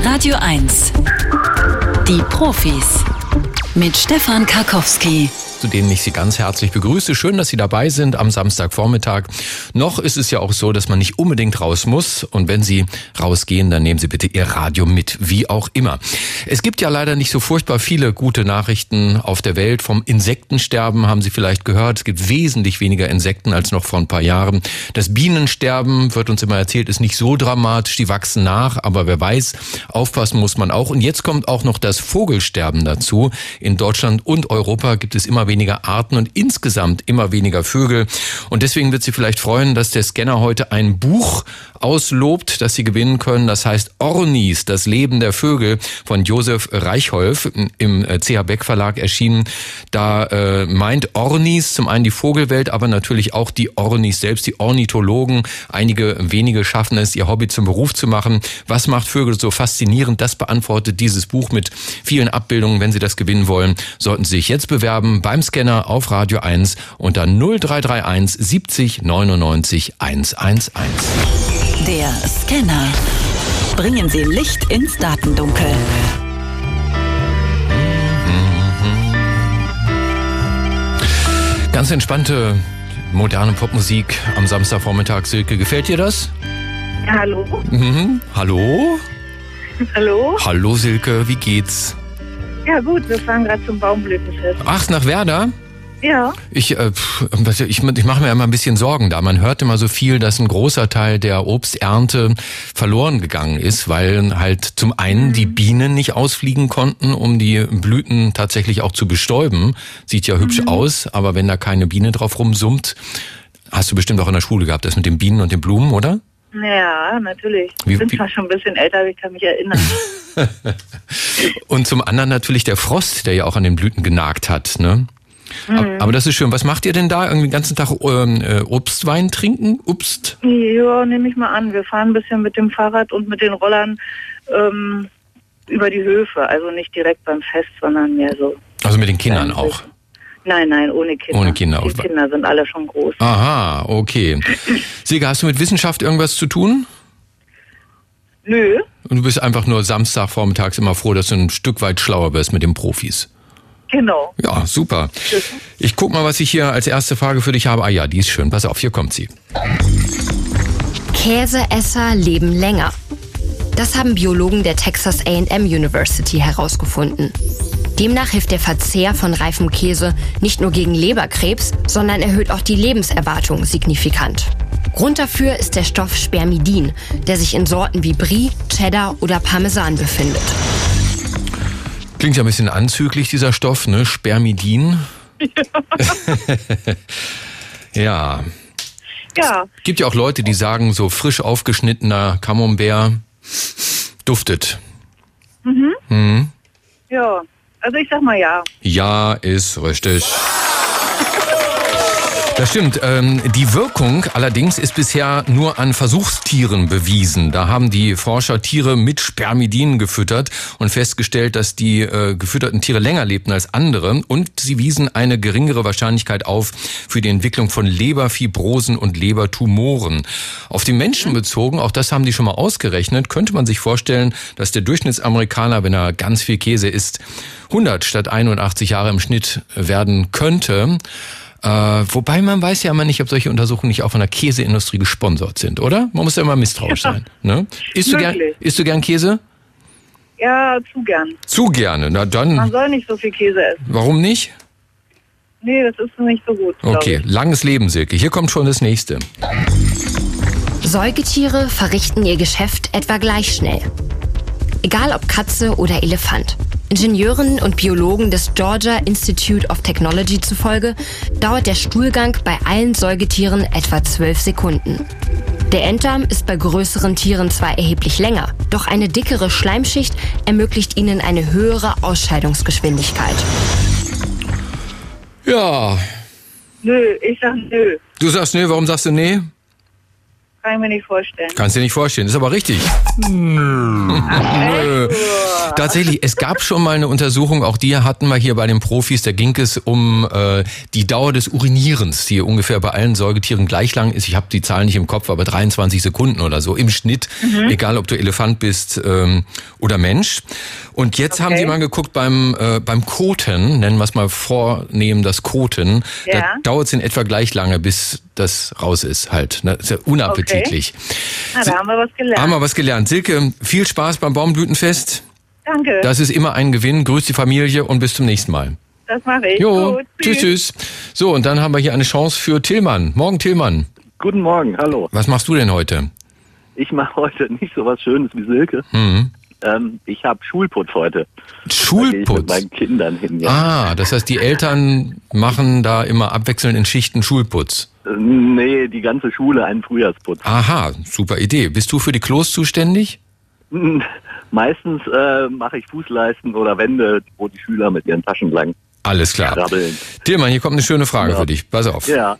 Radio 1. Die Profis. Mit Stefan Karkowski. Zu denen ich Sie ganz herzlich begrüße. Schön, dass Sie dabei sind am Samstagvormittag. Noch ist es ja auch so, dass man nicht unbedingt raus muss. Und wenn Sie rausgehen, dann nehmen Sie bitte Ihr Radio mit, wie auch immer. Es gibt ja leider nicht so furchtbar viele gute Nachrichten auf der Welt. Vom Insektensterben haben Sie vielleicht gehört. Es gibt wesentlich weniger Insekten als noch vor ein paar Jahren. Das Bienensterben, wird uns immer erzählt, ist nicht so dramatisch. Die wachsen nach, aber wer weiß, aufpassen muss man auch. Und jetzt kommt auch noch das Vogelsterben dazu. In Deutschland und Europa gibt es immer weniger Arten und insgesamt immer weniger Vögel. Und deswegen wird Sie vielleicht freuen, dass der Scanner heute ein Buch auslobt, das Sie gewinnen können. Das heißt Ornis, das Leben der Vögel von Josef Reichholf im CH Beck Verlag erschienen. Da meint Ornis zum einen die Vogelwelt, aber natürlich auch die Ornis selbst, die Ornithologen. Einige wenige schaffen es, ihr Hobby zum Beruf zu machen. Was macht Vögel so faszinierend? Das beantwortet dieses Buch mit vielen Abbildungen. Wenn Sie das gewinnen wollen, sollten Sie sich jetzt bewerben beim Scanner auf Radio 1 unter 0331 70 99 111. Der Scanner. Bringen Sie Licht ins Datendunkel. Ganz entspannte, moderne Popmusik am Samstagvormittag. Silke, gefällt dir das? Ja, hallo. Hallo? Hallo? Hallo Silke, wie geht's? Ja gut, wir fahren gerade zum Baumblütenfest. Ach, nach Werder? Ja. Ich mache mir immer ein bisschen Sorgen da. Man hört immer so viel, dass ein großer Teil der Obsternte verloren gegangen ist, weil halt zum einen die Bienen nicht ausfliegen konnten, um die Blüten tatsächlich auch zu bestäuben. Sieht ja hübsch aus, aber wenn da keine Biene drauf rumsummt, hast du bestimmt auch in der Schule gehabt, das mit den Bienen und den Blumen, oder? Ja, natürlich. Ich bin zwar schon ein bisschen älter, aber ich kann mich erinnern. Und zum anderen natürlich der Frost, der ja auch an den Blüten genagt hat, ne? Aber das ist schön. Was macht ihr denn da? Irgendwie den ganzen Tag Obstwein trinken? Obst? Ja, nehme ich mal an. Wir fahren ein bisschen mit dem Fahrrad und mit den Rollern über die Höfe. Also nicht direkt beim Fest, sondern mehr so. Also mit den Kindern auch? Nein, ohne Kinder. Ohne Kinder. Die Kinder sind alle schon groß. Aha, okay. Silke, hast du mit Wissenschaft irgendwas zu tun? Nö. Und du bist einfach nur Samstagvormittags immer froh, dass du ein Stück weit schlauer wirst mit den Profis. Genau. Ja, super. Ich guck mal, was ich hier als erste Frage für dich habe. Ah ja, die ist schön. Pass auf, hier kommt sie. Käseesser leben länger. Das haben Biologen der Texas A&M University herausgefunden. Demnach hilft der Verzehr von reifem Käse nicht nur gegen Leberkrebs, sondern erhöht auch die Lebenserwartung signifikant. Grund dafür ist der Stoff Spermidin, der sich in Sorten wie Brie, Cheddar oder Parmesan befindet. Klingt ja ein bisschen anzüglich, dieser Stoff, ne? Spermidin. Ja. Ja. Es gibt ja auch Leute, die sagen, so frisch aufgeschnittener Camembert duftet. Ja. Also ich sag mal ja. Ja, ist richtig. Das stimmt. Die Wirkung allerdings ist bisher nur an Versuchstieren bewiesen. Da haben die Forscher Tiere mit Spermidin gefüttert und festgestellt, dass die gefütterten Tiere länger lebten als andere. Und sie wiesen eine geringere Wahrscheinlichkeit auf für die Entwicklung von Leberfibrosen und Lebertumoren. Auf die Menschen bezogen, auch das haben die schon mal ausgerechnet, könnte man sich vorstellen, dass der Durchschnittsamerikaner, wenn er ganz viel Käse isst, 100 statt 81 Jahre im Schnitt werden könnte. Wobei man weiß ja immer nicht, ob solche Untersuchungen nicht auch von der Käseindustrie gesponsert sind, oder? Man muss ja immer misstrauisch sein. Ne? Isst du gern Käse? Ja, zu gern. Zu gerne, na dann. Man soll nicht so viel Käse essen. Warum nicht? Nee, das ist nicht so gut. Okay, langes Leben, Silke. Hier kommt schon das nächste. Säugetiere verrichten ihr Geschäft etwa gleich schnell. Egal ob Katze oder Elefant. Ingenieuren und Biologen des Georgia Institute of Technology zufolge dauert der Stuhlgang bei allen Säugetieren etwa 12 Sekunden. Der Enddarm ist bei größeren Tieren zwar erheblich länger, doch eine dickere Schleimschicht ermöglicht ihnen eine höhere Ausscheidungsgeschwindigkeit. Ja. Nö, ich sag nö. Du sagst nö, warum sagst du nee? kann ich mir nicht vorstellen. Kannst du dir nicht vorstellen, ist aber richtig. Tatsächlich, es gab schon mal eine Untersuchung, auch die hatten wir hier bei den Profis, da ging es um die Dauer des Urinierens, die ungefähr bei allen Säugetieren gleich lang ist. Ich habe die Zahlen nicht im Kopf, aber 23 Sekunden oder so im Schnitt, egal ob du Elefant bist oder Mensch. Und jetzt haben sie mal geguckt beim Koten, nennen wir es mal vornehmen, das Koten, da dauert es in etwa gleich lange, bis das raus ist halt. Ne? Das ist ja unappetitlich. Na, da haben wir was gelernt. Haben wir was gelernt. Silke, viel Spaß beim Baumblütenfest. Danke. Das ist immer ein Gewinn. Grüß die Familie und bis zum nächsten Mal. Das mache ich. Jo, Gut, tschüss. So, und dann haben wir hier eine Chance für Tillmann. Morgen, Tillmann. Guten Morgen, hallo. Was machst du denn heute? Ich mache heute nicht so was Schönes wie Silke. Ich habe Schulputz heute. Schulputz? Da gehe ich mit meinen Kindern hin, ja. Ah, das heißt, die Eltern machen da immer abwechselnd in Schichten Schulputz. Nee, die ganze Schule einen Frühjahrsputz. Aha, super Idee. Bist du für die Klos zuständig? Meistens mache ich Fußleisten oder Wände, wo die Schüler mit ihren Taschen lang Alles klar. krabbeln. Tillmann, hier kommt eine schöne Frage für dich. Pass auf. Ja.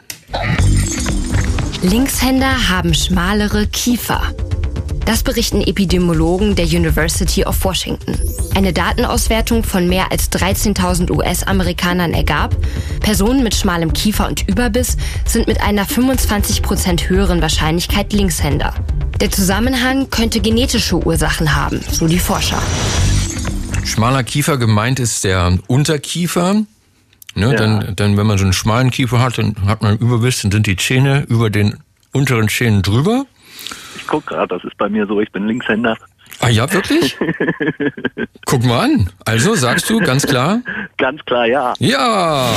Linkshänder haben schmalere Kiefer. Das berichten Epidemiologen der University of Washington. Eine Datenauswertung von mehr als 13.000 US-Amerikanern ergab, Personen mit schmalem Kiefer und Überbiss sind mit einer 25% höheren Wahrscheinlichkeit Linkshänder. Der Zusammenhang könnte genetische Ursachen haben, so die Forscher. Schmaler Kiefer, gemeint ist der Unterkiefer. Ne, Ja. dann, wenn man so einen schmalen Kiefer hat, dann hat man Überbiss, dann sind die Zähne über den unteren Zähnen drüber. Ich guck gerade, das ist bei mir so, ich bin Linkshänder. Ah ja, wirklich? Guck mal an. Also, sagst du ganz klar? Ganz klar, ja. Ja!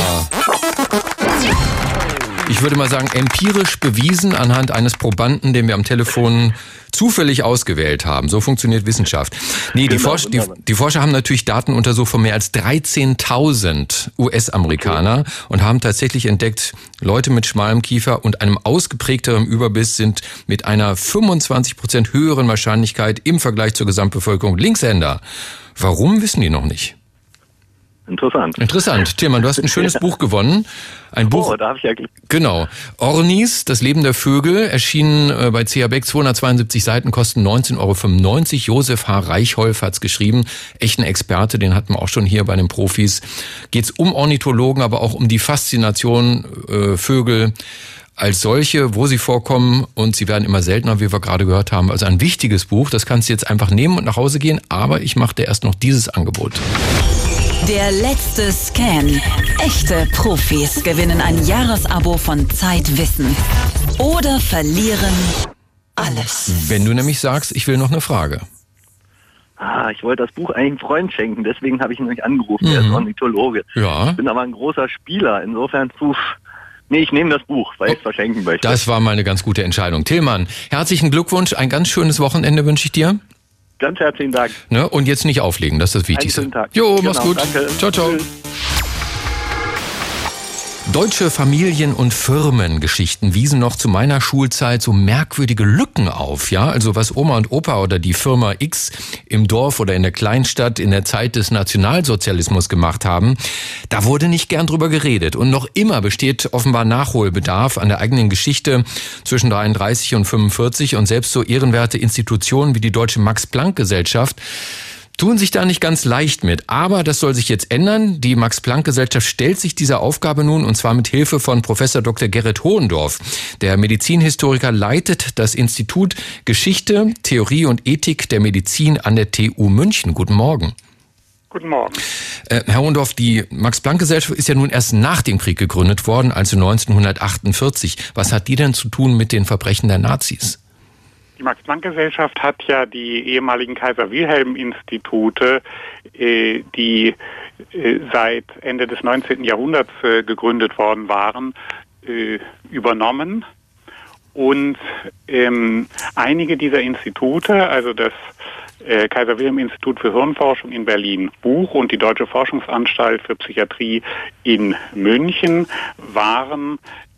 Ich würde mal sagen, empirisch bewiesen anhand eines Probanden, den wir am Telefon zufällig ausgewählt haben. So funktioniert Wissenschaft. Nee, Genau, die Forscher haben natürlich Daten untersucht von mehr als 13.000 US-Amerikaner und haben tatsächlich entdeckt, Leute mit schmalem Kiefer und einem ausgeprägteren Überbiss sind mit einer 25% höheren Wahrscheinlichkeit im Vergleich zur Gesamtbevölkerung Linkshänder. Warum, wissen die noch nicht. Interessant. Tillmann, du hast ein schönes Buch gewonnen. Ein Buch. Oh, da habe ich ja Glück. Genau. Ornis, das Leben der Vögel, erschienen bei C.A. Beck, 272 Seiten, kosten 19,95 €. Josef H. Reichholf hat's geschrieben. Echt ein Experte, den hatten wir auch schon hier bei den Profis. Geht's um Ornithologen, aber auch um die Faszination Vögel als solche, wo sie vorkommen, und sie werden immer seltener, wie wir gerade gehört haben. Also ein wichtiges Buch, das kannst du jetzt einfach nehmen und nach Hause gehen, aber ich mache dir erst noch dieses Angebot. Der letzte Scan. Echte Profis gewinnen ein Jahresabo von Zeitwissen. Oder verlieren alles. Wenn du nämlich sagst, ich will noch eine Frage. Ich wollte das Buch eigentlich einem Freund schenken, deswegen habe ich ihn euch angerufen, der ist Ornithologe. Ja. Ich bin aber ein großer Spieler, insofern, nee, ich nehme das Buch, weil ich es verschenken möchte. Das war mal eine ganz gute Entscheidung. Tillmann, herzlichen Glückwunsch, ein ganz schönes Wochenende wünsche ich dir. Ganz herzlichen Dank. Ne? Und jetzt nicht auflegen, das ist das Wichtigste. Einen schönen Tag. Jo, Genau, mach's gut. danke. Ciao, ciao. Tschüss. Deutsche Familien- und Firmengeschichten wiesen noch zu meiner Schulzeit so merkwürdige Lücken auf, ja? Also was Oma und Opa oder die Firma X im Dorf oder in der Kleinstadt in der Zeit des Nationalsozialismus gemacht haben, da wurde nicht gern drüber geredet. Und noch immer besteht offenbar Nachholbedarf an der eigenen Geschichte zwischen 33 und 45, und selbst so ehrenwerte Institutionen wie die Deutsche Max-Planck-Gesellschaft tun sich da nicht ganz leicht mit. Aber das soll sich jetzt ändern. Die Max-Planck-Gesellschaft stellt sich dieser Aufgabe nun, und zwar mit Hilfe von Professor Dr. Gerrit Hohendorf. Der Medizinhistoriker leitet das Institut Geschichte, Theorie und Ethik der Medizin an der TU München. Guten Morgen. Guten Morgen. Herr Hohendorf, die Max-Planck-Gesellschaft ist ja nun erst nach dem Krieg gegründet worden, also 1948. Was hat die denn zu tun mit den Verbrechen der Nazis? Die Max-Planck-Gesellschaft hat ja die ehemaligen Kaiser-Wilhelm-Institute, die seit Ende des 19. Jahrhunderts gegründet worden waren, übernommen. Und einige dieser Institute, also das Kaiser-Wilhelm-Institut für Hirnforschung in Berlin-Buch und die Deutsche Forschungsanstalt für Psychiatrie in München, waren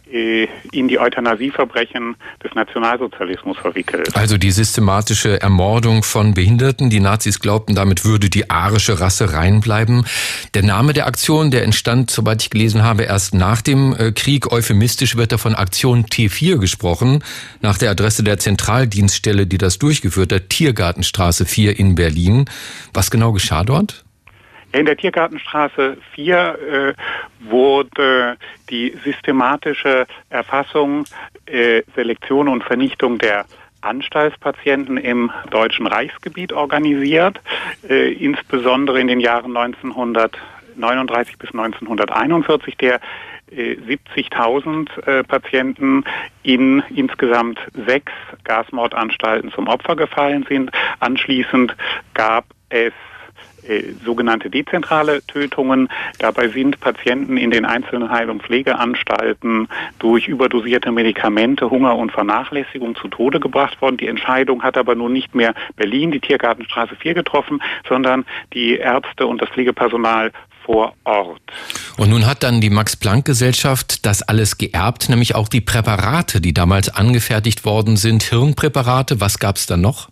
in die Euthanasieverbrechen des Nationalsozialismus verwickelt. Also die systematische Ermordung von Behinderten. Die Nazis glaubten, damit würde die arische Rasse reinbleiben. Der Name der Aktion, der entstand, soweit ich gelesen habe, erst nach dem Krieg. Euphemistisch wird da von Aktion T4 gesprochen, nach der Adresse der Zentraldienststelle, die das durchgeführt hat, Tiergartenstraße 4 in Berlin. Was genau geschah dort? In der Tiergartenstraße 4 wurde die systematische Erfassung, Selektion und Vernichtung der Anstaltspatienten im Deutschen Reichsgebiet organisiert, insbesondere in den Jahren 1939 bis 1941, der 70.000 Patienten in insgesamt 6 Gasmordanstalten zum Opfer gefallen sind. Anschließend gab es sogenannte dezentrale Tötungen. Dabei sind Patienten in den einzelnen Heil- und Pflegeanstalten durch überdosierte Medikamente, Hunger und Vernachlässigung zu Tode gebracht worden. Die Entscheidung hat aber nun nicht mehr Berlin, die Tiergartenstraße 4 getroffen, sondern die Ärzte und das Pflegepersonal vor Ort. Und nun hat dann die Max-Planck-Gesellschaft das alles geerbt, nämlich auch die Präparate, die damals angefertigt worden sind, Hirnpräparate. Was gab es da noch?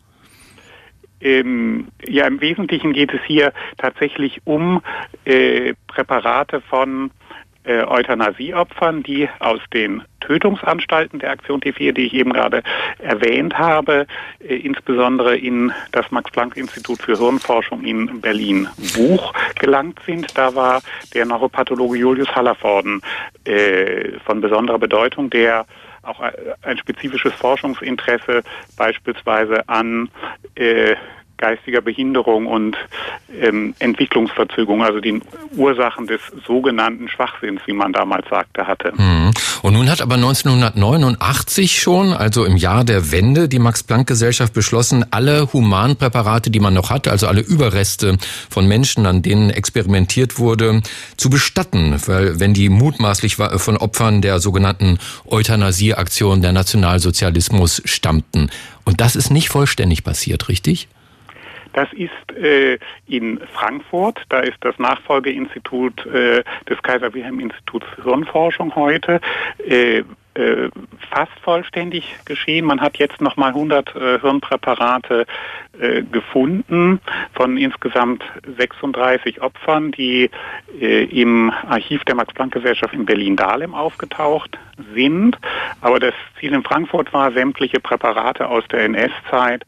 Im Wesentlichen geht es hier tatsächlich um Präparate von Euthanasieopfern, die aus den Tötungsanstalten der Aktion T4, die ich eben gerade erwähnt habe, insbesondere in das Max-Planck-Institut für Hirnforschung in Berlin-Buch gelangt sind. Da war der Neuropathologe Julius Hallervorden von besonderer Bedeutung, der auch ein spezifisches Forschungsinteresse beispielsweise an geistiger Behinderung und Entwicklungsverzögerung, also den Ursachen des sogenannten Schwachsinns, wie man damals sagte, hatte. Und nun hat aber 1989 schon, also im Jahr der Wende, die Max-Planck-Gesellschaft beschlossen, alle Humanpräparate, die man noch hatte, also alle Überreste von Menschen, an denen experimentiert wurde, zu bestatten, weil wenn die mutmaßlich von Opfern der sogenannten Euthanasieaktion der Nationalsozialismus stammten. Und das ist nicht vollständig passiert, richtig? Das ist in Frankfurt, da ist das Nachfolgeinstitut des Kaiser-Wilhelm-Instituts für Hirnforschung heute fast vollständig geschehen. Man hat jetzt nochmal 100 Hirnpräparate gefunden von insgesamt 36 Opfern, die im Archiv der Max-Planck-Gesellschaft in Berlin-Dahlem aufgetaucht sind. Aber das Ziel in Frankfurt war, sämtliche Präparate aus der NS-Zeit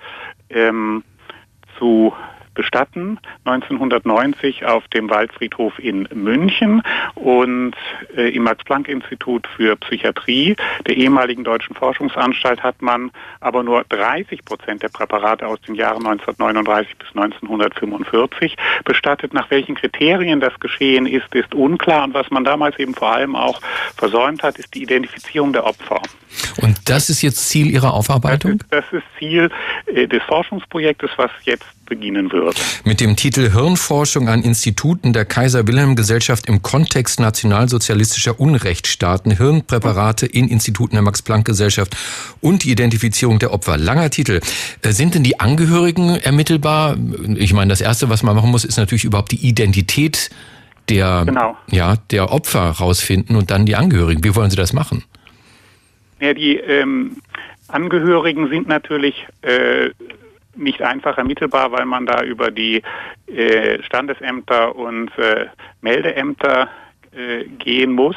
zu bestatten, 1990 auf dem Waldfriedhof in München und im Max-Planck-Institut für Psychiatrie der ehemaligen Deutschen Forschungsanstalt hat man aber nur 30% der Präparate aus den Jahren 1939 bis 1945 bestattet. Nach welchen Kriterien das geschehen ist, ist unklar. Und was man damals eben vor allem auch versäumt hat, ist die Identifizierung der Opfer. Und das ist jetzt Ziel Ihrer Aufarbeitung? Das ist Ziel des Forschungsprojektes, was jetzt beginnen wird. Mit dem Titel Hirnforschung an Instituten der Kaiser-Wilhelm-Gesellschaft im Kontext nationalsozialistischer Unrechtsstaaten, Hirnpräparate in Instituten der Max-Planck-Gesellschaft und die Identifizierung der Opfer. Langer Titel. Sind denn die Angehörigen ermittelbar? Ich meine, das Erste, was man machen muss, ist natürlich überhaupt die Identität der Opfer rausfinden und dann die Angehörigen. Wie wollen Sie das machen? Ja, die Angehörigen sind natürlich nicht einfach ermittelbar, weil man da über die Standesämter und Meldeämter gehen muss.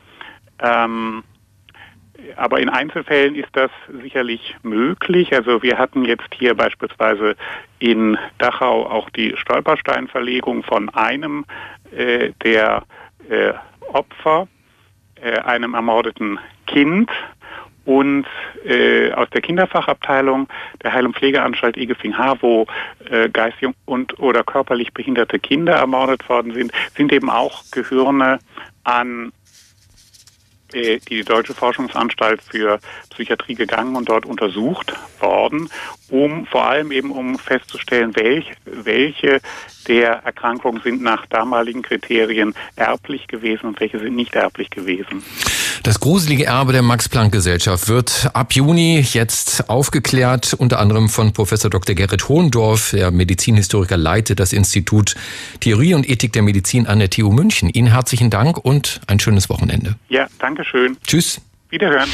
Aber in Einzelfällen ist das sicherlich möglich. Also wir hatten jetzt hier beispielsweise in Dachau auch die Stolpersteinverlegung von einem der Opfer, einem ermordeten Kind. Und aus der Kinderfachabteilung der Heil- und Pflegeanstalt Egefing-H, wo geistig und oder körperlich behinderte Kinder ermordet worden sind eben auch Gehirne an die Deutsche Forschungsanstalt für Psychiatrie gegangen und dort untersucht worden, vor allem um festzustellen, welche der Erkrankungen sind nach damaligen Kriterien erblich gewesen und welche sind nicht erblich gewesen. Das gruselige Erbe der Max-Planck-Gesellschaft wird ab Juni jetzt aufgeklärt, unter anderem von Professor Dr. Gerrit Hohendorf, der Medizinhistoriker, leitet das Institut Theorie und Ethik der Medizin an der TU München. Ihnen herzlichen Dank und ein schönes Wochenende. Ja, danke schön. Tschüss. Wiederhören.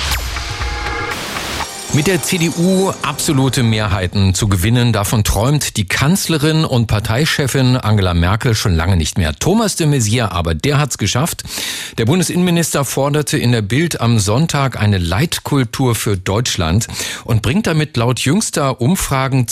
Mit der CDU absolute Mehrheiten zu gewinnen, davon träumt die Kanzlerin und Parteichefin Angela Merkel schon lange nicht mehr. Thomas de Maizière aber, der hat's geschafft. Der Bundesinnenminister forderte in der Bild am Sonntag eine Leitkultur für Deutschland und bringt damit laut jüngster Umfragen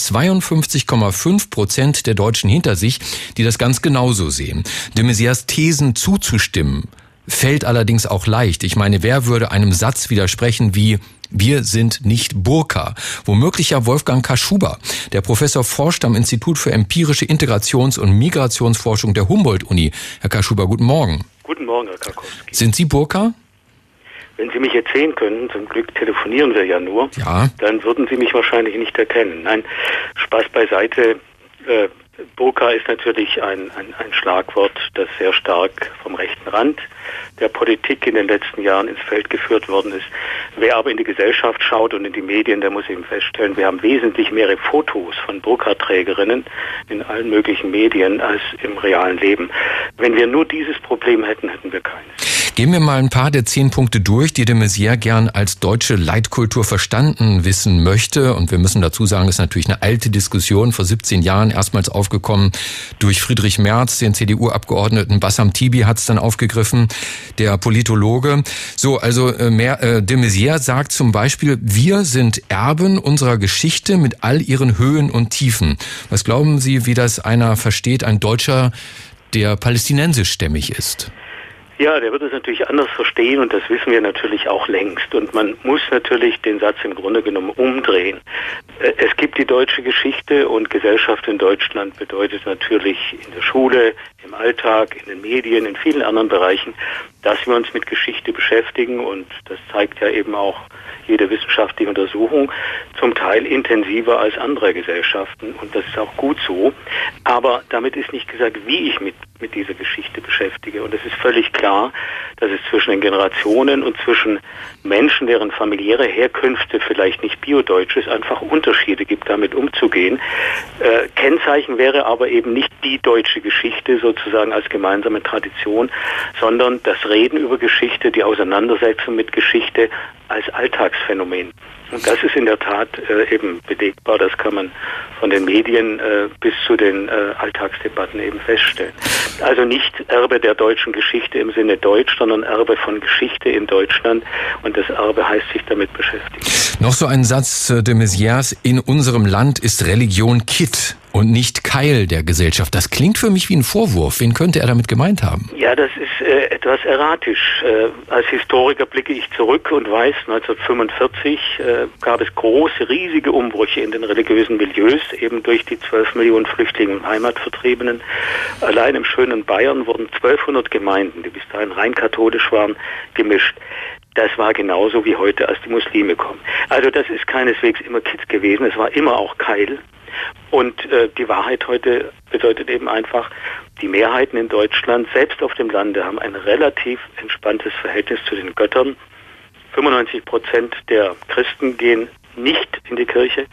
52,5% der Deutschen hinter sich, die das ganz genauso sehen. De Maizières Thesen zuzustimmen fällt allerdings auch leicht. Ich meine, wer würde einem Satz widersprechen wie "Wir sind nicht Burka"? Womöglich ja Wolfgang Kaschuba. Der Professor forscht am Institut für empirische Integrations- und Migrationsforschung der Humboldt-Uni. Herr Kaschuba, guten Morgen. Guten Morgen, Herr Karkowski. Sind Sie Burka? Wenn Sie mich jetzt sehen könnten, zum Glück telefonieren wir ja nur, dann würden Sie mich wahrscheinlich nicht erkennen. Nein, Spaß beiseite. Burka ist natürlich ein Schlagwort, das sehr stark vom rechten Rand der Politik in den letzten Jahren ins Feld geführt worden ist. Wer aber in die Gesellschaft schaut und in die Medien, der muss eben feststellen, wir haben wesentlich mehr Fotos von Burka-Trägerinnen in allen möglichen Medien als im realen Leben. Wenn wir nur dieses Problem hätten, hätten wir keines. Gehen wir mal ein paar der 10 Punkte durch, die de Maizière gern als deutsche Leitkultur verstanden wissen möchte. Und wir müssen dazu sagen, es ist natürlich eine alte Diskussion, vor 17 Jahren erstmals aufgekommen durch Friedrich Merz, den CDU-Abgeordneten. Bassam Tibi hat es dann aufgegriffen, der Politologe. So, also de Maizière sagt zum Beispiel, wir sind Erben unserer Geschichte mit all ihren Höhen und Tiefen. Was glauben Sie, wie das einer versteht, ein Deutscher, der palästinensischstämmig ist? Ja, der wird es natürlich anders verstehen und das wissen wir natürlich auch längst. Und man muss natürlich den Satz im Grunde genommen umdrehen. Es gibt die deutsche Geschichte und Gesellschaft in Deutschland bedeutet natürlich in der Schule, im Alltag, in den Medien, in vielen anderen Bereichen, dass wir uns mit Geschichte beschäftigen und das zeigt ja eben auch jede wissenschaftliche Untersuchung, zum Teil intensiver als andere Gesellschaften und das ist auch gut so. Aber damit ist nicht gesagt, wie ich mit dieser Geschichte beschäftige. Und es ist völlig klar, dass es zwischen den Generationen und zwischen Menschen, deren familiäre Herkünfte vielleicht nicht biodeutsch ist, einfach Unterschiede gibt, damit umzugehen. Kennzeichen wäre aber eben nicht die deutsche Geschichte sozusagen als gemeinsame Tradition, sondern das Reden über Geschichte, die Auseinandersetzung mit Geschichte als Alltagsphänomen. Und das ist in der Tat eben belegbar. Das kann man von den Medien bis zu den Alltagsdebatten eben feststellen. Also nicht Erbe der deutschen Geschichte im Sinne Deutsch, sondern Erbe von Geschichte in Deutschland. Und das Erbe heißt sich damit beschäftigen. Noch so ein Satz de Maizières: In unserem Land ist Religion Kitt und nicht Keil der Gesellschaft. Das klingt für mich wie ein Vorwurf. Wen könnte er damit gemeint haben? Ja, das ist etwas erratisch. Als Historiker blicke ich zurück und weiß, 1945 gab es große, riesige Umbrüche in den religiösen Milieus, eben durch die 12 Millionen Flüchtlinge und Heimatvertriebenen. Allein im schönen Bayern wurden 1200 Gemeinden, die bis dahin rein katholisch waren, gemischt. Das war genauso wie heute, als die Muslime kommen. Also das ist keineswegs immer Kitt gewesen, es war immer auch Keil. Und die Wahrheit heute bedeutet eben einfach, die Mehrheiten in Deutschland, selbst auf dem Lande, haben ein relativ entspanntes Verhältnis zu den Göttern. 95% der Christen gehen nicht in die Kirche,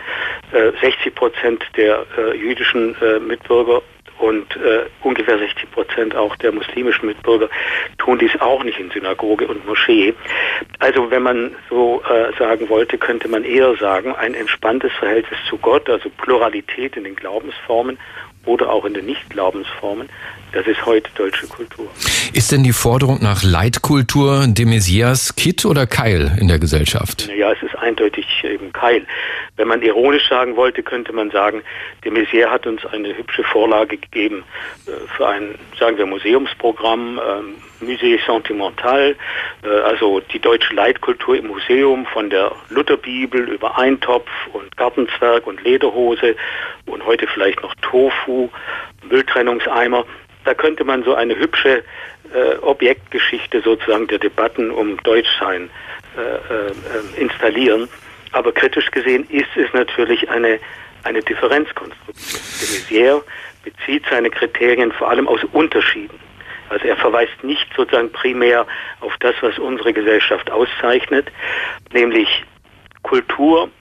60% der jüdischen Mitbürger und ungefähr 60% auch der muslimischen Mitbürger tun dies auch nicht in Synagoge und Moschee. Also wenn man so sagen wollte, könnte man eher sagen, ein entspanntes Verhältnis zu Gott, also Pluralität in den Glaubensformen oder auch in den Nicht-Glaubensformen, das ist heute deutsche Kultur. Ist denn die Forderung nach Leitkultur de Maizières Kitt oder Keil in der Gesellschaft? Ja, es ist eindeutig eben Keil. Wenn man ironisch sagen wollte, könnte man sagen, de Maizière hat uns eine hübsche Vorlage gegeben für ein, sagen wir, Museumsprogramm, Musée Sentimental, also die deutsche Leitkultur im Museum von der Lutherbibel über Eintopf und Gartenzwerg und Lederhose und heute vielleicht noch Tofu, Mülltrennungseimer. Da könnte man so eine hübsche Objektgeschichte sozusagen der Debatten um Deutschsein installieren. Aber kritisch gesehen ist es natürlich eine Differenzkonstruktion. De Maizière bezieht seine Kriterien vor allem aus Unterschieden. Also er verweist nicht sozusagen primär auf das, was unsere Gesellschaft auszeichnet, nämlich Kultur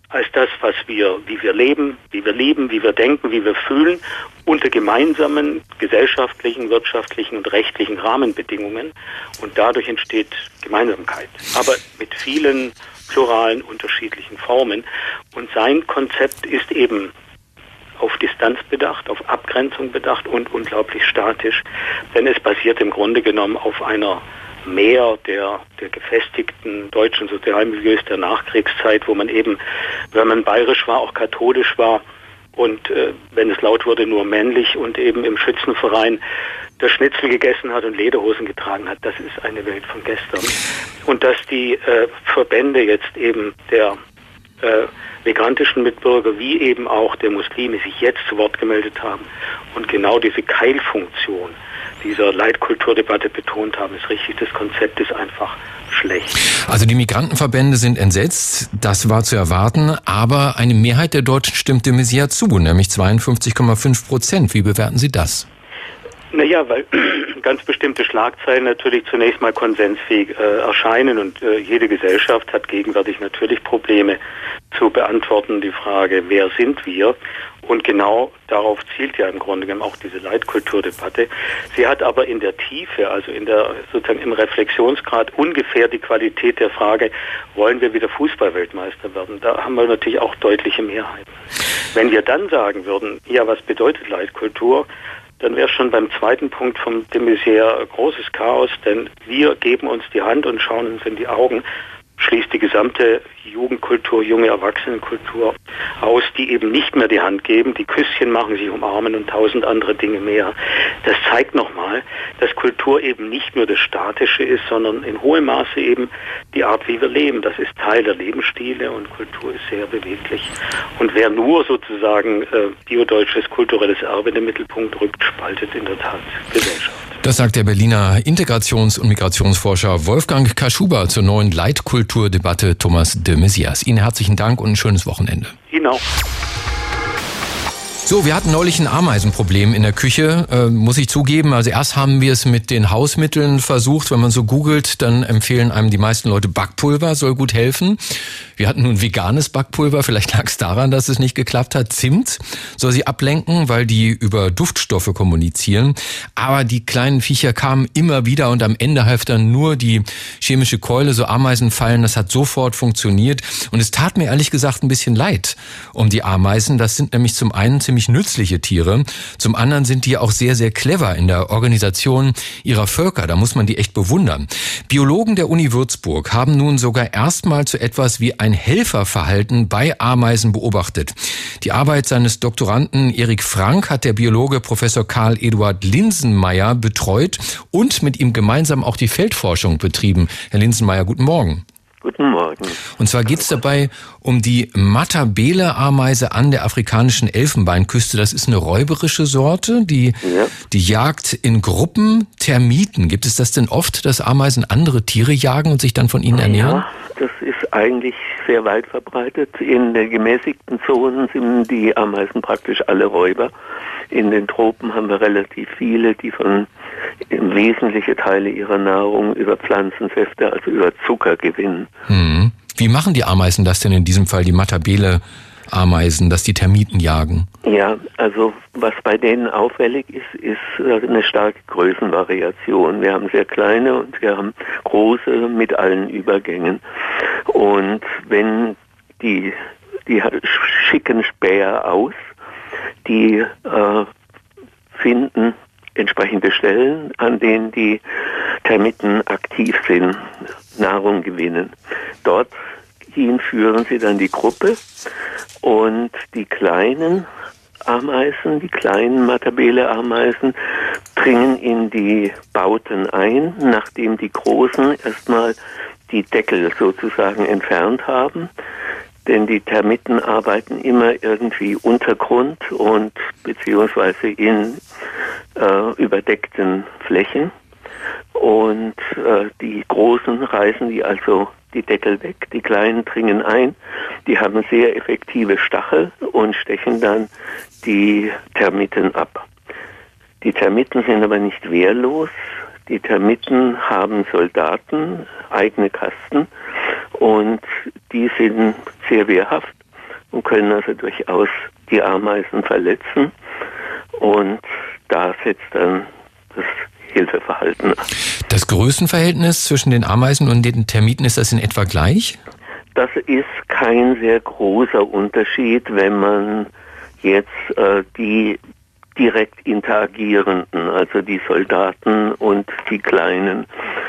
als das, wie wir leben, wie wir lieben, wie wir denken, wie wir fühlen, unter gemeinsamen gesellschaftlichen, wirtschaftlichen und rechtlichen Rahmenbedingungen. Und dadurch entsteht Gemeinsamkeit. Aber mit vielen pluralen, unterschiedlichen Formen. Und sein Konzept ist eben auf Distanz bedacht, auf Abgrenzung bedacht und unglaublich statisch. Denn es basiert im Grunde genommen auf einer mehr der gefestigten deutschen Sozialmilieus der Nachkriegszeit, wo man eben, wenn man bayerisch war, auch katholisch war und wenn es laut wurde, nur männlich und eben im Schützenverein der Schnitzel gegessen hat und Lederhosen getragen hat. Das ist eine Welt von gestern. Und dass die Verbände jetzt eben der migrantischen Mitbürger wie eben auch der Muslime sich jetzt zu Wort gemeldet haben und genau diese Keilfunktion dieser Leitkulturdebatte betont haben, ist richtig. Das Konzept ist einfach schlecht. Also die Migrantenverbände sind entsetzt, das war zu erwarten, aber eine Mehrheit der Deutschen stimmte de Maizière zu, nämlich 52,5%. Wie bewerten Sie das? Naja, weil ganz bestimmte Schlagzeilen natürlich zunächst mal konsensfähig erscheinen und jede Gesellschaft hat gegenwärtig natürlich Probleme zu beantworten, die Frage, wer sind wir? Und genau darauf zielt ja im Grunde genommen auch diese Leitkulturdebatte. Sie hat aber in der Tiefe, also sozusagen im Reflexionsgrad ungefähr die Qualität der Frage, wollen wir wieder Fußballweltmeister werden? Da haben wir natürlich auch deutliche Mehrheiten. Wenn wir dann sagen würden, ja, was bedeutet Leitkultur? Dann wäre schon beim zweiten Punkt vom de Maizière großes Chaos, denn wir geben uns die Hand und schauen uns in die Augen, schließt die gesamte Jugendkultur, junge Erwachsenenkultur aus, die eben nicht mehr die Hand geben, die Küsschen machen, sich umarmen und 1000 andere Dinge mehr. Das zeigt nochmal, dass Kultur eben nicht nur das Statische ist, sondern in hohem Maße eben die Art, wie wir leben. Das ist Teil der Lebensstile und Kultur ist sehr beweglich. Und wer nur sozusagen biodeutsches kulturelles Erbe in den Mittelpunkt rückt, spaltet in der Tat Gesellschaft. Das sagt der Berliner Integrations- und Migrationsforscher Wolfgang Kaschuba zur neuen Leitkulturdebatte Thomas de Maizière. Ihnen herzlichen Dank und ein schönes Wochenende. Ihnen auch. So, wir hatten neulich ein Ameisenproblem in der Küche, muss ich zugeben. Also erst haben wir es mit den Hausmitteln versucht. Wenn man so googelt, dann empfehlen einem die meisten Leute Backpulver, soll gut helfen. Wir hatten nun veganes Backpulver, vielleicht lag es daran, dass es nicht geklappt hat. Zimt soll sie ablenken, weil die über Duftstoffe kommunizieren. Aber die kleinen Viecher kamen immer wieder und am Ende half dann nur die chemische Keule, so Ameisenfallen. Das hat sofort funktioniert. Und es tat mir ehrlich gesagt ein bisschen leid um die Ameisen. Das sind nämlich zum einen ziemlich nützliche Tiere. Zum anderen sind die auch sehr, sehr clever in der Organisation ihrer Völker. Da muss man die echt bewundern. Biologen der Uni Würzburg haben nun sogar erstmals so etwas wie ein Helferverhalten bei Ameisen beobachtet. Die Arbeit seines Doktoranden Erik Frank hat der Biologe Professor Karl Eduard Linsenmeier betreut und mit ihm gemeinsam auch die Feldforschung betrieben. Herr Linsenmeier, guten Morgen. Guten Morgen. Und zwar geht es dabei um die Matabele-Ameise an der afrikanischen Elfenbeinküste. Das ist eine räuberische Sorte, die jagt in Gruppen Termiten. Gibt es das denn oft, dass Ameisen andere Tiere jagen und sich dann von ihnen ernähren? Ja, das ist eigentlich sehr weit verbreitet. In den gemäßigten Zonen sind die Ameisen praktisch alle Räuber. In den Tropen haben wir relativ viele, die von wesentliche Teile ihrer Nahrung über Pflanzensäfte, also über Zucker gewinnen. Wie machen die Ameisen das denn in diesem Fall, die Matabele-Ameisen, dass die Termiten jagen? Ja, also was bei denen auffällig ist, ist eine starke Größenvariation. Wir haben sehr kleine und wir haben große mit allen Übergängen. Und wenn die schicken Späher aus, die finden entsprechende Stellen, an denen die Termiten aktiv sind, Nahrung gewinnen. Dorthin führen sie dann die Gruppe und die kleinen Ameisen, die kleinen Matabele-Ameisen dringen in die Bauten ein, nachdem die Großen erstmal die Deckel sozusagen entfernt haben. Denn die Termiten arbeiten immer irgendwie untergrund und beziehungsweise in überdeckten Flächen. Und die Großen reißen die also die Deckel weg, die Kleinen dringen ein. Die haben sehr effektive Stachel und stechen dann die Termiten ab. Die Termiten sind aber nicht wehrlos. Die Termiten haben Soldaten, eigene Kasten und die sind sehr wehrhaft und können also durchaus die Ameisen verletzen. Und da setzt dann das Hilfeverhalten an. Das Größenverhältnis zwischen den Ameisen und den Termiten, ist das in etwa gleich? Das ist kein sehr großer Unterschied, wenn man jetzt die direkt interagierenden, also die Soldaten und die kleinen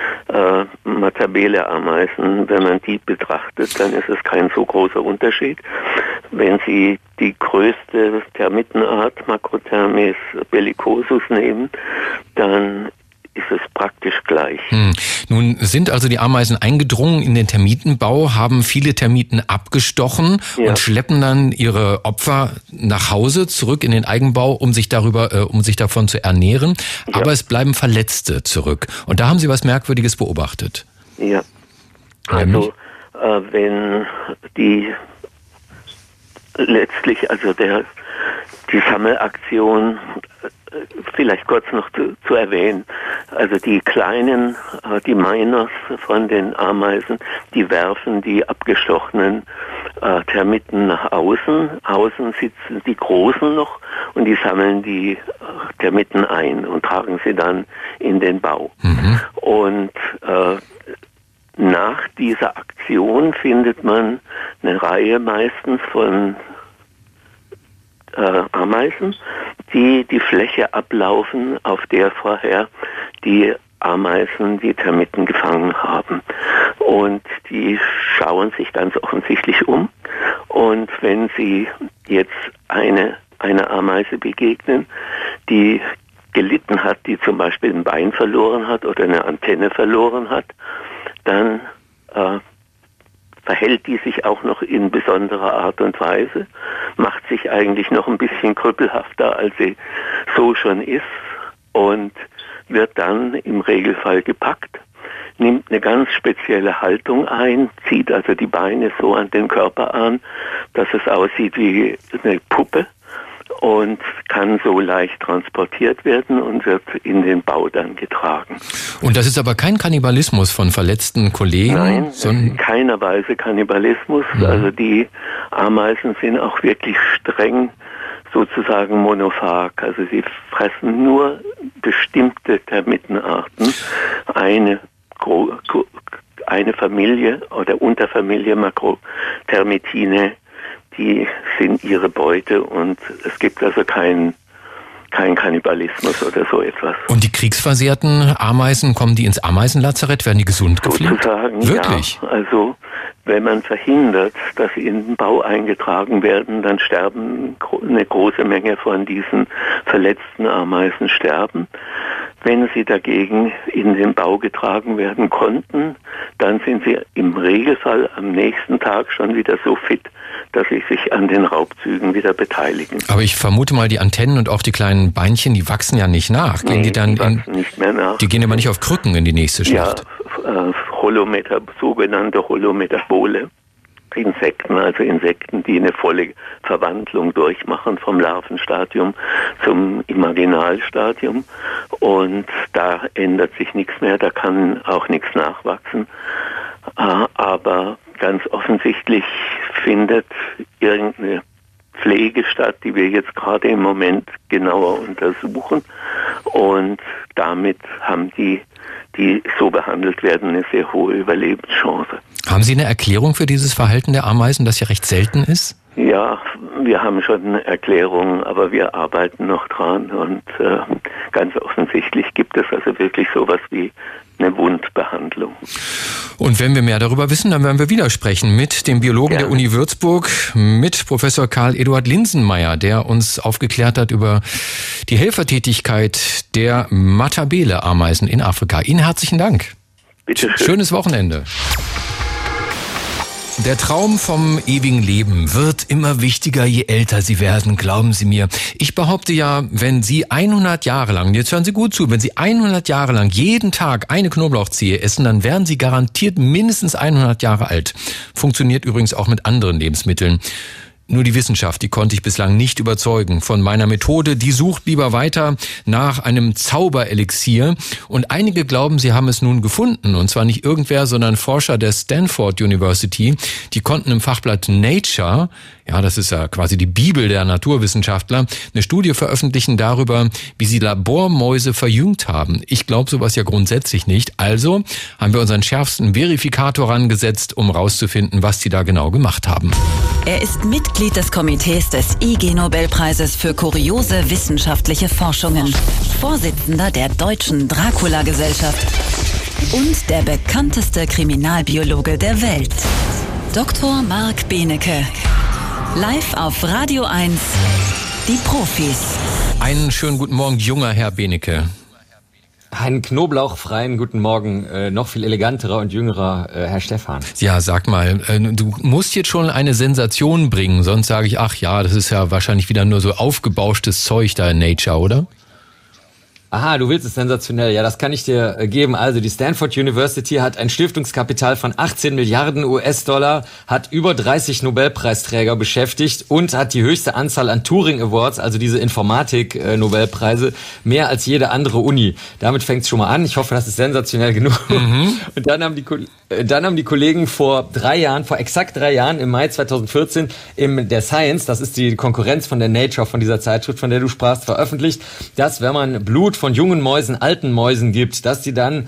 Matabele-Ameisen, wenn man die betrachtet, dann ist es kein so großer Unterschied. Wenn Sie die größte Termitenart, Macrothermes bellicosus, nehmen, dann ist es praktisch gleich. Nun sind also die Ameisen eingedrungen in den Termitenbau, haben viele Termiten abgestochen und schleppen dann ihre Opfer nach Hause zurück in den Eigenbau, um sich davon zu ernähren. Ja. Aber es bleiben Verletzte zurück. Und da haben Sie was Merkwürdiges beobachtet. Ja. Also wenn die letztlich, also die Sammelaktion, vielleicht kurz noch zu erwähnen, also die kleinen, die Miners von den Ameisen, die werfen die abgestochenen Termiten nach außen. Außen sitzen die Großen noch und die sammeln die Termiten ein und tragen sie dann in den Bau. Mhm. Und nach dieser Aktion findet man eine Reihe meistens von Ameisen, die Fläche ablaufen, auf der vorher die Ameisen die Termiten gefangen haben. Und die schauen sich ganz offensichtlich um. Und wenn sie jetzt eine Ameise begegnen, die gelitten hat, die zum Beispiel ein Bein verloren hat oder eine Antenne verloren hat, dann verhält die sich auch noch in besonderer Art und Weise, macht sich eigentlich noch ein bisschen krüppelhafter, als sie so schon ist, und wird dann im Regelfall gepackt, nimmt eine ganz spezielle Haltung ein, zieht also die Beine so an den Körper an, dass es aussieht wie eine Puppe, und kann so leicht transportiert werden und wird in den Bau dann getragen. Und das ist aber kein Kannibalismus von verletzten Kollegen? Nein, in keiner Weise Kannibalismus. Mhm. Also die Ameisen sind auch wirklich streng sozusagen monophag. Also sie fressen nur bestimmte Termitenarten. Eine Familie oder Unterfamilie Macrothermitinae, die sind ihre Beute, und es gibt also kein Kannibalismus oder so etwas. Und die kriegsversehrten Ameisen, kommen die ins Ameisenlazarett, werden die gesund gepflegt? Sozusagen, wirklich? Ja. Also wenn man verhindert, dass sie in den Bau eingetragen werden, dann sterben eine große Menge von diesen verletzten Ameisen sterben. Wenn sie dagegen in den Bau getragen werden konnten, dann sind sie im Regelfall am nächsten Tag schon wieder so fit, dass sie sich an den Raubzügen wieder beteiligen. Aber ich vermute mal, die Antennen und auch die kleinen Beinchen, die wachsen ja nicht nach. Gehen die wachsen nicht mehr nach. Die gehen aber nicht auf Krücken in die nächste Schicht. Ja, sogenannte Holometabole. Insekten, also Insekten, die eine volle Verwandlung durchmachen vom Larvenstadium zum Imaginalstadium, und da ändert sich nichts mehr, da kann auch nichts nachwachsen, aber ganz offensichtlich findet irgendeine Pflege statt, die wir jetzt gerade im Moment genauer untersuchen, und damit haben die so behandelt werden, eine sehr hohe Überlebenschance. Haben Sie eine Erklärung für dieses Verhalten der Ameisen, das ja recht selten ist? Ja, wir haben schon eine Erklärung, aber wir arbeiten noch dran, und ganz offensichtlich gibt es also wirklich sowas wie eine Wundbehandlung. Und wenn wir mehr darüber wissen, dann werden wir wieder sprechen mit dem Biologen der Uni Würzburg, mit Professor Karl Eduard Linsenmeier, der uns aufgeklärt hat über die Helfertätigkeit der Matabele-Ameisen in Afrika. Ihnen herzlichen Dank. Bitte schön. Schönes Wochenende. Der Traum vom ewigen Leben wird immer wichtiger, je älter Sie werden, glauben Sie mir. Ich behaupte ja, wenn Sie 100 Jahre lang, jetzt hören Sie gut zu, wenn Sie 100 Jahre lang jeden Tag eine Knoblauchzehe essen, dann werden Sie garantiert mindestens 100 Jahre alt. Funktioniert übrigens auch mit anderen Lebensmitteln. Nur die Wissenschaft, die konnte ich bislang nicht überzeugen von meiner Methode. Die sucht lieber weiter nach einem Zauberelixier. Und einige glauben, sie haben es nun gefunden. Und zwar nicht irgendwer, sondern Forscher der Stanford University. Die konnten im Fachblatt Nature, ja, das ist ja quasi die Bibel der Naturwissenschaftler, eine Studie veröffentlichen darüber, wie sie Labormäuse verjüngt haben. Ich glaube sowas ja grundsätzlich nicht. Also haben wir unseren schärfsten Verifikator rangesetzt, um rauszufinden, was die da genau gemacht haben. Er ist Mitglied des Komitees des IG-Nobelpreises für kuriose wissenschaftliche Forschungen, Vorsitzender der Deutschen Dracula-Gesellschaft und der bekannteste Kriminalbiologe der Welt. Dr. Marc Benecke. Live auf Radio 1, die Profis. Einen schönen guten Morgen, junger Herr Benecke. Einen knoblauchfreien guten Morgen, noch viel eleganterer und jüngerer Herr Stephan. Ja, sag mal, du musst jetzt schon eine Sensation bringen, sonst sage ich, ach ja, das ist ja wahrscheinlich wieder nur so aufgebauschtes Zeug da in Nature, oder? Aha, du willst es sensationell. Ja, das kann ich dir geben. Also die Stanford University hat ein Stiftungskapital von 18 Milliarden US-Dollar, hat über 30 Nobelpreisträger beschäftigt und hat die höchste Anzahl an Turing Awards, also diese Informatik-Nobelpreise, mehr als jede andere Uni. Damit fängt's schon mal an. Ich hoffe, das ist sensationell genug. Und dann haben die Kollegen vor exakt 3 Jahren, im Mai 2014, der Science, das ist die Konkurrenz von der Nature, von dieser Zeitschrift, von der du sprachst, veröffentlicht, dass wenn man Blut von jungen Mäusen, alten Mäusen gibt, dass die dann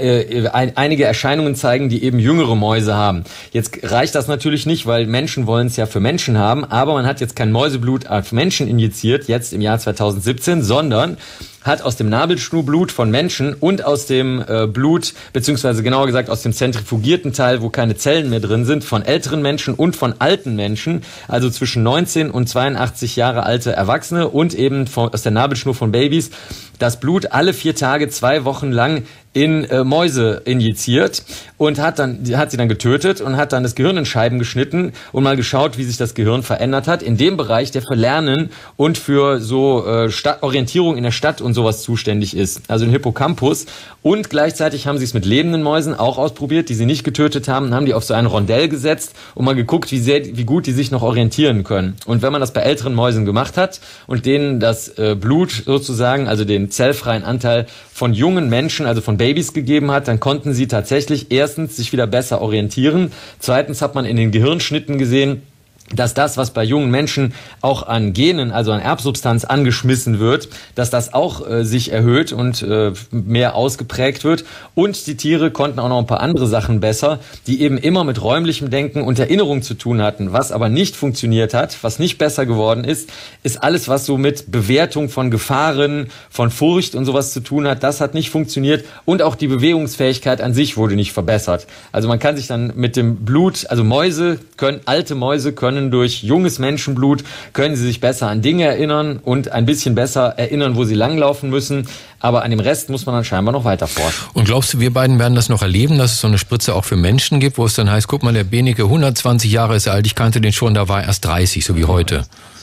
einige Erscheinungen zeigen, die eben jüngere Mäuse haben. Jetzt reicht das natürlich nicht, weil Menschen wollen es ja für Menschen haben, aber man hat jetzt kein Mäuseblut auf Menschen injiziert, jetzt im Jahr 2017, sondern hat aus dem Nabelschnurblut von Menschen und aus dem Blut, beziehungsweise genauer gesagt aus dem zentrifugierten Teil, wo keine Zellen mehr drin sind, von älteren Menschen und von alten Menschen, also zwischen 19 und 82 Jahre alte Erwachsene und eben aus der Nabelschnur von Babys, das Blut alle 4 Tage, 2 Wochen lang in Mäuse injiziert und hat sie dann getötet und hat dann das Gehirn in Scheiben geschnitten und mal geschaut, wie sich das Gehirn verändert hat in dem Bereich, der für Lernen und für so Orientierung in der Stadt und sowas zuständig ist, also den Hippocampus. Und gleichzeitig haben sie es mit lebenden Mäusen auch ausprobiert, die sie nicht getötet haben, haben die auf so ein Rondell gesetzt und mal geguckt, wie gut die sich noch orientieren können. Und wenn man das bei älteren Mäusen gemacht hat und denen das Blut sozusagen, also den zellfreien Anteil von jungen Menschen, also von Babys gegeben hat, dann konnten sie tatsächlich erstens sich wieder besser orientieren. Zweitens hat man in den Gehirnschnitten gesehen, dass das, was bei jungen Menschen auch an Genen, also an Erbsubstanz angeschmissen wird, dass das auch sich erhöht und mehr ausgeprägt wird. Und die Tiere konnten auch noch ein paar andere Sachen besser, die eben immer mit räumlichem Denken und Erinnerung zu tun hatten. Was aber nicht funktioniert hat, was nicht besser geworden ist, ist alles, was so mit Bewertung von Gefahren, von Furcht und sowas zu tun hat. Das hat nicht funktioniert und auch die Bewegungsfähigkeit an sich wurde nicht verbessert. Also man kann sich dann mit dem Blut, also alte Mäuse können durch junges Menschenblut, können sie sich besser an Dinge erinnern und ein bisschen besser erinnern, wo sie langlaufen müssen. Aber an dem Rest muss man dann scheinbar noch weiter forschen. Und glaubst du, wir beiden werden das noch erleben, dass es so eine Spritze auch für Menschen gibt, wo es dann heißt, guck mal, der Benecke, 120 Jahre ist er alt, ich kannte den schon, da war er erst 30, so wie heute.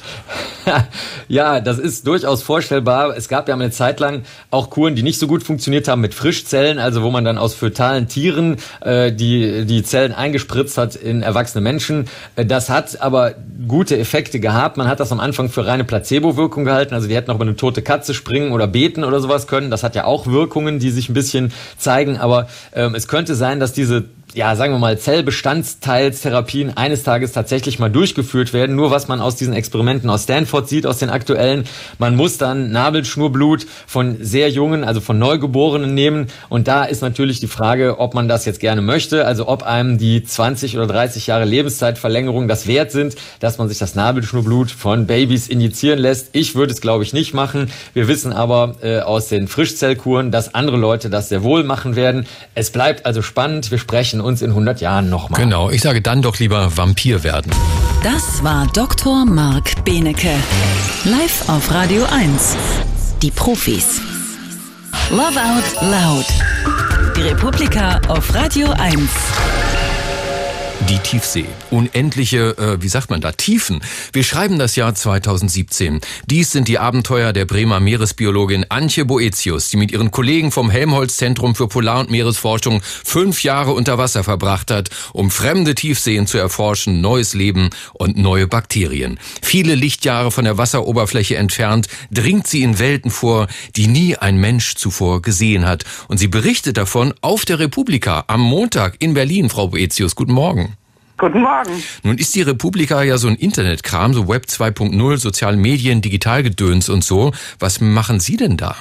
Ja, das ist durchaus vorstellbar. Es gab ja eine Zeit lang auch Kuren, die nicht so gut funktioniert haben mit Frischzellen, also wo man dann aus fötalen Tieren die Zellen eingespritzt hat in erwachsene Menschen. Das hat aber gute Effekte gehabt. Man hat das am Anfang für reine Placebo-Wirkung gehalten. Also die hätten auch über eine tote Katze springen oder beten oder sowas können. Das hat ja auch Wirkungen, die sich ein bisschen zeigen. Aber es könnte sein, dass diese sagen wir mal, Zellbestandteilstherapien eines Tages tatsächlich mal durchgeführt werden. Nur was man aus diesen Experimenten aus Stanford sieht, aus den aktuellen, man muss dann Nabelschnurblut von sehr jungen, also von Neugeborenen nehmen. Und da ist natürlich die Frage, ob man das jetzt gerne möchte, also ob einem die 20 oder 30 Jahre Lebenszeitverlängerung das wert sind, dass man sich das Nabelschnurblut von Babys injizieren lässt. Ich würde es, glaube ich, nicht machen. Wir wissen aber aus den Frischzellkuren, dass andere Leute das sehr wohl machen werden. Es bleibt also spannend. Wir sprechen uns in 100 Jahren nochmal. Genau, ich sage dann doch lieber Vampir werden. Das war Dr. Marc Benecke. Live auf Radio 1. Die Profis. Love Out Loud. Die Republika auf Radio 1. Die Tiefsee. Unendliche, Tiefen. Wir schreiben das Jahr 2017. Dies sind die Abenteuer der Bremer Meeresbiologin Antje Boetius, die mit ihren Kollegen vom Helmholtz-Zentrum für Polar- und Meeresforschung 5 Jahre unter Wasser verbracht hat, um fremde Tiefseen zu erforschen, neues Leben und neue Bakterien. Viele Lichtjahre von der Wasseroberfläche entfernt dringt sie in Welten vor, die nie ein Mensch zuvor gesehen hat. Und sie berichtet davon auf der Republika am Montag in Berlin. Frau Boetius, guten Morgen. Guten Morgen. Nun ist die Republika ja so ein Internetkram, so Web 2.0, soziale Medien, Digitalgedöns und so. Was machen Sie denn da?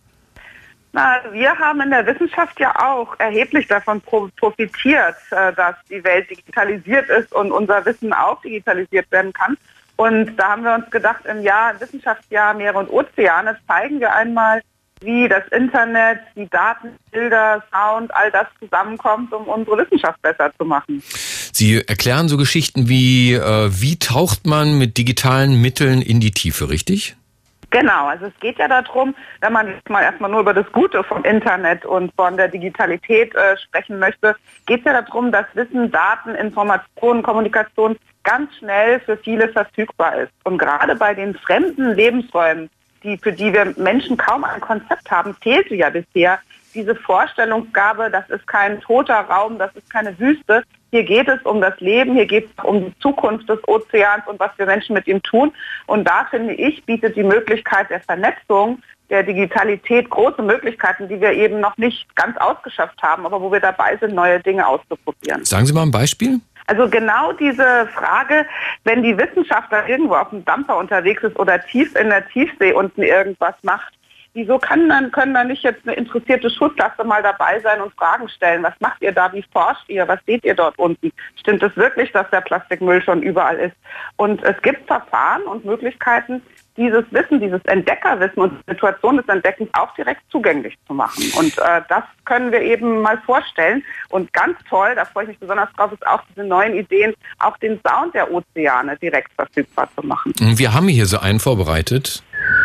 Na, wir haben in der Wissenschaft ja auch erheblich davon profitiert, dass die Welt digitalisiert ist und unser Wissen auch digitalisiert werden kann. Und da haben wir uns gedacht, im Wissenschaftsjahr Meere und Ozeane zeigen wir einmal, wie das Internet, die Daten, Bilder, Sound, all das zusammenkommt, um unsere Wissenschaft besser zu machen. Sie erklären so Geschichten wie taucht man mit digitalen Mitteln in die Tiefe, richtig? Genau, also es geht ja darum, wenn man jetzt mal erstmal nur über das Gute vom Internet und von der Digitalität sprechen möchte, geht es ja darum, dass Wissen, Daten, Informationen, Kommunikation ganz schnell für viele verfügbar ist. Und gerade bei den fremden Lebensräumen, für die wir Menschen kaum ein Konzept haben, fehlte ja bisher diese Vorstellungsgabe, das ist kein toter Raum, das ist keine Wüste. Hier geht es um das Leben, hier geht es um die Zukunft des Ozeans und was wir Menschen mit ihm tun. Und da, finde ich, bietet die Möglichkeit der Vernetzung, der Digitalität große Möglichkeiten, die wir eben noch nicht ganz ausgeschöpft haben, aber wo wir dabei sind, neue Dinge auszuprobieren. Sagen Sie mal ein Beispiel. Also genau diese Frage, wenn die Wissenschaftler irgendwo auf dem Dampfer unterwegs ist oder tief in der Tiefsee unten irgendwas macht, wieso können dann nicht jetzt eine interessierte Schulklasse mal dabei sein und Fragen stellen? Was macht ihr da? Wie forscht ihr? Was seht ihr dort unten? Stimmt es wirklich, dass der Plastikmüll schon überall ist? Und es gibt Verfahren und Möglichkeiten, dieses Wissen, dieses Entdeckerwissen und die Situation des Entdeckens auch direkt zugänglich zu machen. Und das können wir eben mal vorstellen. Und ganz toll, da freue ich mich besonders drauf, ist auch diese neuen Ideen, auch den Sound der Ozeane direkt verfügbar zu machen. Wir haben hier so einen vorbereitet.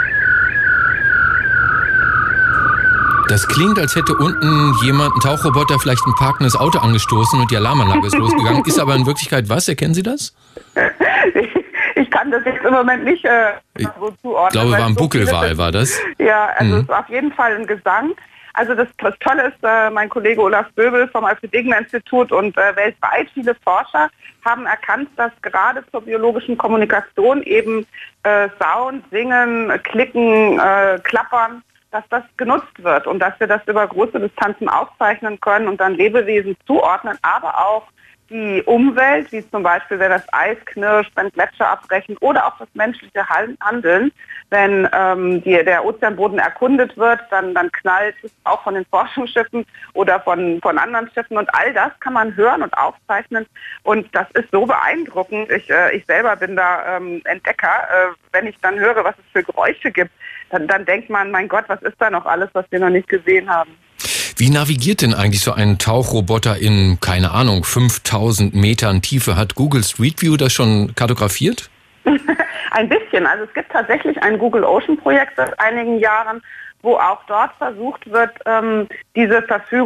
Das klingt, als hätte unten jemand, ein Tauchroboter, vielleicht ein parkendes Auto angestoßen und die Alarmanlage ist losgegangen. Ist aber in Wirklichkeit was? Erkennen Sie das? Ich kann das jetzt im Moment nicht so zuordnen. Ich glaube, war ein Buckelwal, war das? Ja, also es ist auf jeden Fall ein Gesang. Also das Tolle ist, mein Kollege Olaf Böbel vom Alfred-Wegener-Institut und weltweit viele Forscher haben erkannt, dass gerade zur biologischen Kommunikation eben Sound, Singen, Klicken, Klappern, dass das genutzt wird und dass wir das über große Distanzen aufzeichnen können und dann Lebewesen zuordnen, aber auch die Umwelt, wie zum Beispiel, wenn das Eis knirscht, wenn Gletscher abbrechen oder auch das menschliche Handeln. Wenn der Ozeanboden erkundet wird, dann knallt es auch von den Forschungsschiffen oder von anderen Schiffen und all das kann man hören und aufzeichnen und das ist so beeindruckend. Ich selber bin da Entdecker. Wenn ich dann höre, was es für Geräusche gibt, dann denkt man, mein Gott, was ist da noch alles, was wir noch nicht gesehen haben. Wie navigiert denn eigentlich so ein Tauchroboter in, keine Ahnung, 5000 Metern Tiefe? Hat Google Street View das schon kartografiert? Ein bisschen. Also es gibt tatsächlich ein Google Ocean Projekt seit einigen Jahren, wo auch dort versucht wird, diese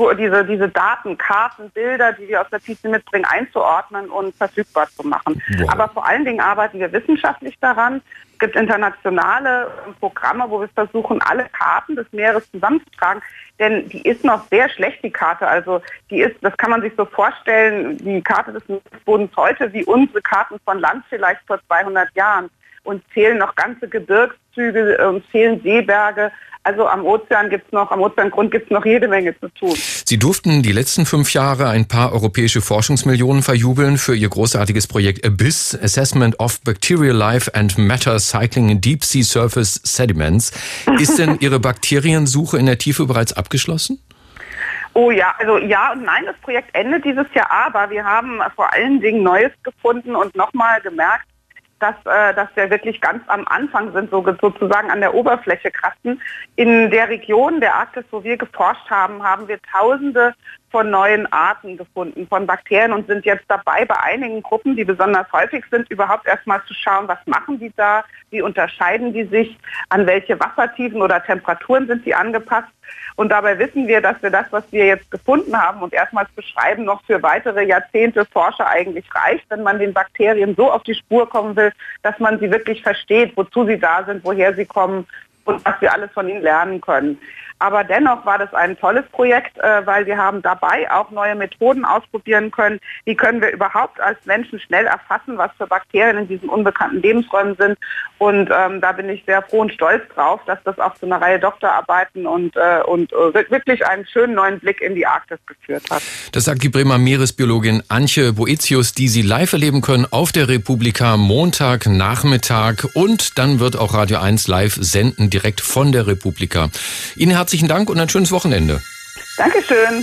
Daten, Karten, Bilder, die wir aus der Tiefsee mitbringen, einzuordnen und verfügbar zu machen. Wow. Aber vor allen Dingen arbeiten wir wissenschaftlich daran. Es gibt internationale Programme, wo wir versuchen, alle Karten des Meeres zusammenzutragen. Denn die ist noch sehr schlecht, die Karte. Also das kann man sich so vorstellen, die Karte des Meeresbodens heute wie unsere Karten von Land vielleicht vor 200 Jahren. Und zählen noch ganze Gebirgszüge, zählen Seeberge. Also am Ozeangrund gibt es noch jede Menge zu tun. Sie durften die letzten 5 Jahre ein paar europäische Forschungsmillionen verjubeln für Ihr großartiges Projekt ABYSS, Assessment of Bacterial Life and Matter Cycling in Deep Sea Surface Sediments. Ist denn Ihre Bakteriensuche in der Tiefe bereits abgeschlossen? Oh ja, also ja und nein, das Projekt endet dieses Jahr, aber wir haben vor allen Dingen Neues gefunden und nochmal gemerkt, dass wir wirklich ganz am Anfang sind, sozusagen an der Oberfläche kratzen. In der Region der Arktis, wo wir geforscht haben, haben wir Tausende von neuen Arten gefunden, von Bakterien und sind jetzt dabei, bei einigen Gruppen, die besonders häufig sind, überhaupt erstmal zu schauen, was machen die da, wie unterscheiden die sich, an welche Wassertiefen oder Temperaturen sind sie angepasst. Und dabei wissen wir, dass wir das, was wir jetzt gefunden haben und erstmals beschreiben, noch für weitere Jahrzehnte Forscher eigentlich reicht, wenn man den Bakterien so auf die Spur kommen will, dass man sie wirklich versteht, wozu sie da sind, woher sie kommen und was wir alles von ihnen lernen können. Aber dennoch war das ein tolles Projekt, weil wir haben dabei auch neue Methoden ausprobieren können. Wie können wir überhaupt als Menschen schnell erfassen, was für Bakterien in diesen unbekannten Lebensräumen sind. Und da bin ich sehr froh und stolz drauf, dass das auch zu einer Reihe Doktorarbeiten und wirklich einen schönen neuen Blick in die Arktis geführt hat. Das sagt die Bremer Meeresbiologin Antje Boetius, die Sie live erleben können auf der Republika Montagnachmittag. Und dann wird auch Radio 1 live senden, direkt von der Republika. Ihnen herzlichen Dank und ein schönes Wochenende. Dankeschön.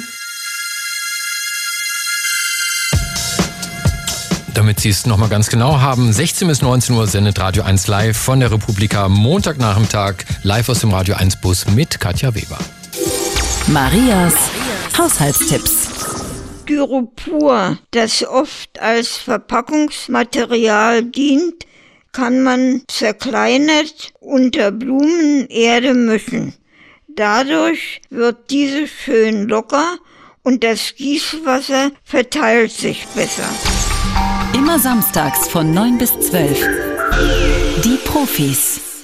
Damit Sie es nochmal ganz genau haben, 16 bis 19 Uhr sendet Radio 1 live von der Republika Montagnachmittag, live aus dem Radio 1 Bus mit Katja Weber. Marias Haushaltstipps. Styropor, das oft als Verpackungsmaterial dient, kann man zerkleinert unter Blumenerde mischen. Dadurch wird diese schön locker und das Gießwasser verteilt sich besser. Immer samstags von 9 bis 12. Die Profis.